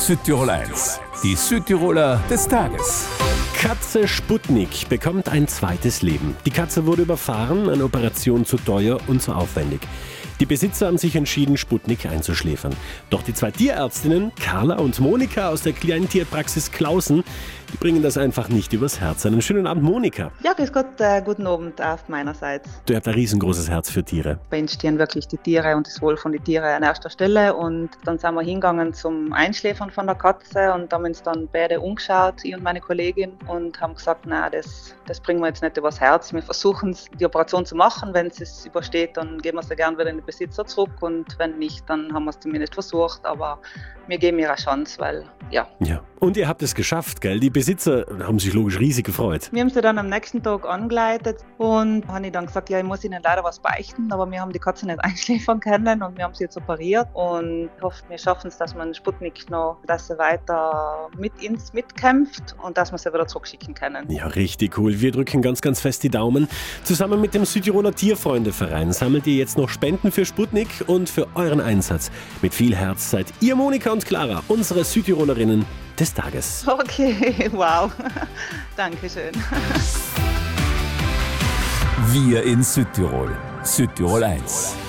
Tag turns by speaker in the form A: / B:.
A: Südtirol 1, die Südtiroler des Tages.
B: Katze Sputnik bekommt ein zweites Leben. Die Katze wurde überfahren, eine Operation zu teuer und zu aufwendig. Die Besitzer haben sich entschieden, Sputnik einzuschläfern. Doch die zwei Tierärztinnen, Carla und Monika aus der Kleintierpraxis Klausen, die bringen das einfach nicht übers Herz. Einen schönen Abend, Monika.
C: Ja, grüß Gott, guten Abend auf meinerseits.
B: Du hast ein riesengroßes Herz für Tiere.
C: Bei uns stehen wirklich die Tiere und das Wohl von den Tieren an erster Stelle. Und dann sind wir hingegangen zum Einschläfern von der Katze und haben uns dann beide umgeschaut, ich und meine Kollegin, und haben gesagt, nein, das bringen wir jetzt nicht übers Herz. Wir versuchen die Operation zu machen. Wenn es übersteht, dann geben wir sie gerne wieder in den Besitzer zurück, und wenn nicht, dann haben wir es zumindest versucht. Aber wir geben ihr eine Chance, weil ja.
B: Und ihr habt es geschafft, gell? Die Besitzer haben sich logisch riesig gefreut.
C: Wir haben sie dann am nächsten Tag angeleitet und habe ich dann gesagt, ja, ich muss ihnen leider was beichten, aber wir haben die Katze nicht einschläfern können und wir haben sie jetzt operiert und ich hoffe, wir schaffen es, dass man Sputnik noch, dass sie weiter mit uns mitkämpft und dass wir sie wieder zurückschicken können.
B: Ja, richtig cool. Wir drücken ganz, ganz fest die Daumen. Zusammen mit dem Südtiroler Tierfreundeverein sammelt ihr jetzt noch Spenden für Sputnik und für euren Einsatz. Mit viel Herz seid ihr, Monika und Clara, unsere Südtirolerinnen des Tages.
C: Okay, wow. Dankeschön.
A: Wir in Südtirol. Südtirol 1.